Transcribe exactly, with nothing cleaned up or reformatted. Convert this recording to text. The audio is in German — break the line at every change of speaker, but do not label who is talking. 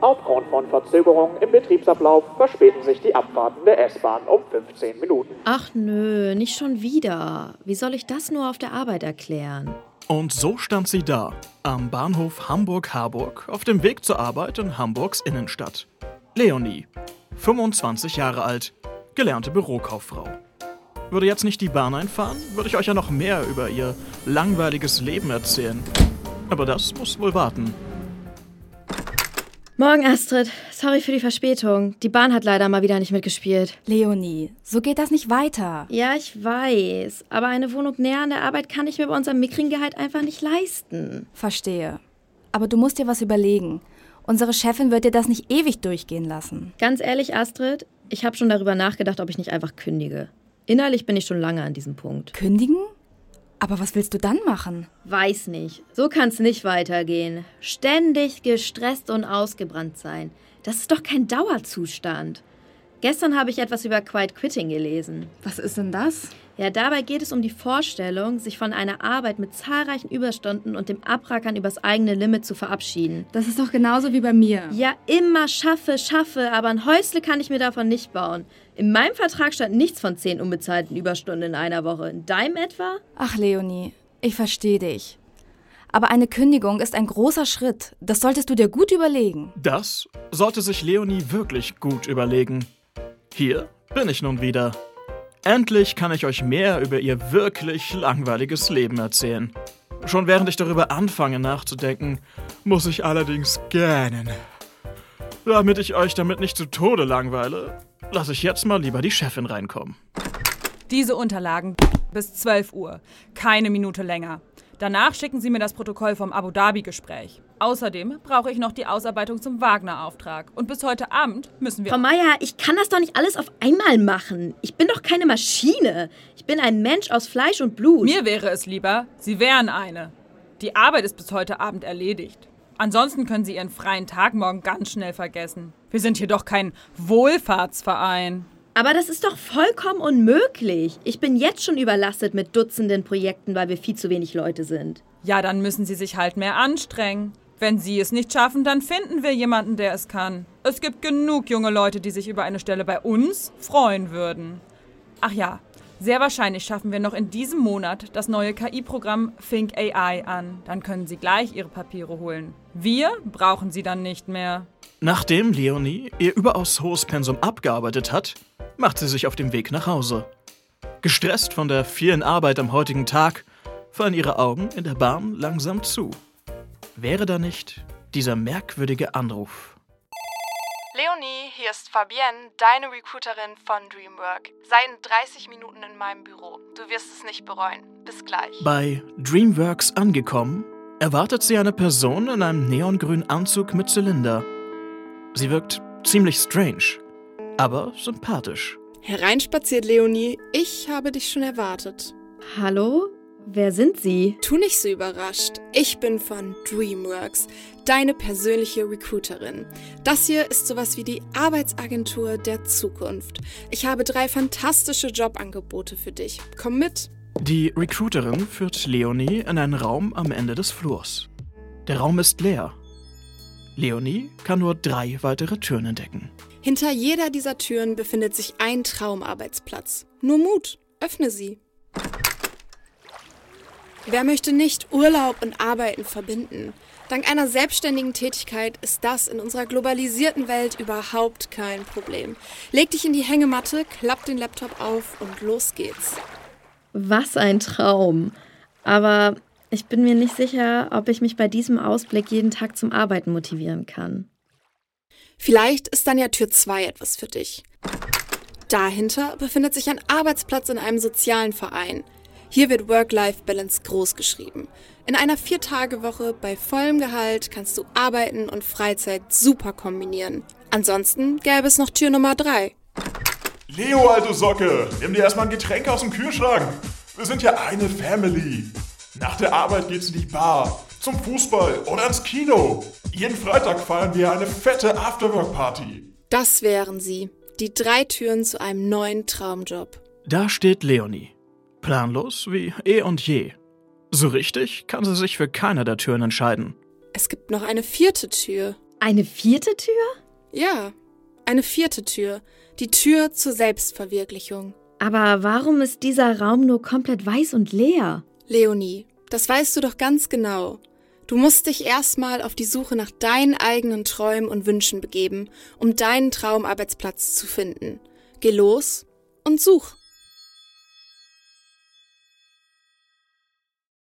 Aufgrund von Verzögerungen im Betriebsablauf verspäten sich die Abfahrten der S-Bahn um fünfzehn Minuten.
Ach nö, nicht schon wieder. Wie soll ich das nur auf der Arbeit erklären?
Und so stand sie da, am Bahnhof Hamburg-Harburg, auf dem Weg zur Arbeit in Hamburgs Innenstadt. Leonie, fünfundzwanzig Jahre alt, gelernte Bürokauffrau. Würde jetzt nicht die Bahn einfahren, würde ich euch ja noch mehr über ihr langweiliges Leben erzählen. Aber das muss wohl warten.
Morgen, Astrid. Sorry für die Verspätung. Die Bahn hat leider mal wieder nicht mitgespielt.
Leonie, so geht das nicht weiter.
Ja, ich weiß. Aber eine Wohnung näher an der Arbeit kann ich mir bei unserem mickrigen Gehalt einfach nicht leisten.
Verstehe. Aber du musst dir was überlegen. Unsere Chefin wird dir das nicht ewig durchgehen lassen.
Ganz ehrlich, Astrid, ich habe schon darüber nachgedacht, ob ich nicht einfach kündige. Innerlich bin ich schon lange an diesem Punkt.
Kündigen? Aber was willst du dann machen?
Weiß nicht. So kann's nicht weitergehen. Ständig gestresst und ausgebrannt sein. Das ist doch kein Dauerzustand. Gestern habe ich etwas über Quiet Quitting gelesen.
Was ist denn das?
Ja, dabei geht es um die Vorstellung, sich von einer Arbeit mit zahlreichen Überstunden und dem Abrackern übers eigene Limit zu verabschieden.
Das ist doch genauso wie bei mir.
Ja, immer schaffe, schaffe, aber ein Häusle kann ich mir davon nicht bauen. In meinem Vertrag stand nichts von zehn unbezahlten Überstunden in einer Woche. In deinem etwa?
Ach, Leonie, ich verstehe dich. Aber eine Kündigung ist ein großer Schritt. Das solltest du dir gut überlegen.
Das sollte sich Leonie wirklich gut überlegen. Hier bin ich nun wieder. Endlich kann ich euch mehr über ihr wirklich langweiliges Leben erzählen. Schon während ich darüber anfange nachzudenken, muss ich allerdings gähnen. Damit ich euch damit nicht zu Tode langweile, lasse ich jetzt mal lieber die Chefin reinkommen.
Diese Unterlagen bis zwölf Uhr. Keine Minute länger. Danach schicken Sie mir das Protokoll vom Abu Dhabi-Gespräch. Außerdem brauche ich noch die Ausarbeitung zum Wagner-Auftrag. Und bis heute Abend müssen wir...
Frau Meier, ich kann das doch nicht alles auf einmal machen. Ich bin doch keine Maschine. Ich bin ein Mensch aus Fleisch und Blut.
Mir wäre es lieber, Sie wären eine. Die Arbeit ist bis heute Abend erledigt. Ansonsten können Sie Ihren freien Tag morgen ganz schnell vergessen. Wir sind hier doch kein Wohlfahrtsverein.
Aber das ist doch vollkommen unmöglich. Ich bin jetzt schon überlastet mit Dutzenden Projekten, weil wir viel zu wenig Leute sind.
Ja, dann müssen Sie sich halt mehr anstrengen. Wenn Sie es nicht schaffen, dann finden wir jemanden, der es kann. Es gibt genug junge Leute, die sich über eine Stelle bei uns freuen würden. Ach ja, sehr wahrscheinlich schaffen wir noch in diesem Monat das neue K I-Programm Think A I an. Dann können Sie gleich Ihre Papiere holen. Wir brauchen Sie dann nicht mehr.
Nachdem Leonie ihr überaus hohes Pensum abgearbeitet hat, macht sie sich auf den Weg nach Hause. Gestresst von der vielen Arbeit am heutigen Tag, fallen ihre Augen in der Bahn langsam zu. Wäre da nicht dieser merkwürdige Anruf?
Leonie, hier ist Fabienne, deine Recruiterin von Dreamwork. Sei in dreißig Minuten in meinem Büro. Du wirst es nicht bereuen. Bis gleich.
Bei Dreamworks angekommen, erwartet sie eine Person in einem neongrünen Anzug mit Zylinder. Sie wirkt ziemlich strange, aber sympathisch.
Hereinspaziert, Leonie. Ich habe dich schon erwartet.
Hallo? Wer sind Sie?
Tu nicht so überrascht. Ich bin von Dreamworks, deine persönliche Recruiterin. Das hier ist sowas wie die Arbeitsagentur der Zukunft. Ich habe drei fantastische Jobangebote für dich. Komm mit.
Die Recruiterin führt Leonie in einen Raum am Ende des Flurs. Der Raum ist leer. Leonie kann nur drei weitere Türen entdecken.
Hinter jeder dieser Türen befindet sich ein Traumarbeitsplatz. Nur Mut, öffne sie. Wer möchte nicht Urlaub und Arbeiten verbinden? Dank einer selbstständigen Tätigkeit ist das in unserer globalisierten Welt überhaupt kein Problem. Leg dich in die Hängematte, klapp den Laptop auf und los geht's.
Was ein Traum. Aber ich bin mir nicht sicher, ob ich mich bei diesem Ausblick jeden Tag zum Arbeiten motivieren kann.
Vielleicht ist dann ja Tür zwei etwas für dich. Dahinter befindet sich ein Arbeitsplatz in einem sozialen Verein. Hier wird Work-Life-Balance groß geschrieben. In einer Vier-Tage-Woche bei vollem Gehalt kannst du Arbeiten und Freizeit super kombinieren. Ansonsten gäbe es noch Tür Nummer drei.
Leo, alte Socke, nimm dir erstmal ein Getränk aus dem Kühlschrank. Wir sind ja eine Family. Nach der Arbeit geht's in die Bar, zum Fußball oder ins Kino. Jeden Freitag feiern wir eine fette Afterwork-Party.
Das wären sie, die drei Türen zu einem neuen Traumjob.
Da steht Leonie. Planlos wie eh und je. So richtig kann sie sich für keine der Türen entscheiden.
Es gibt noch eine vierte Tür.
Eine vierte Tür?
Ja, eine vierte Tür. Die Tür zur Selbstverwirklichung.
Aber warum ist dieser Raum nur komplett weiß und leer?
Leonie, das weißt du doch ganz genau. Du musst dich erstmal auf die Suche nach deinen eigenen Träumen und Wünschen begeben, um deinen Traumarbeitsplatz zu finden. Geh los und such.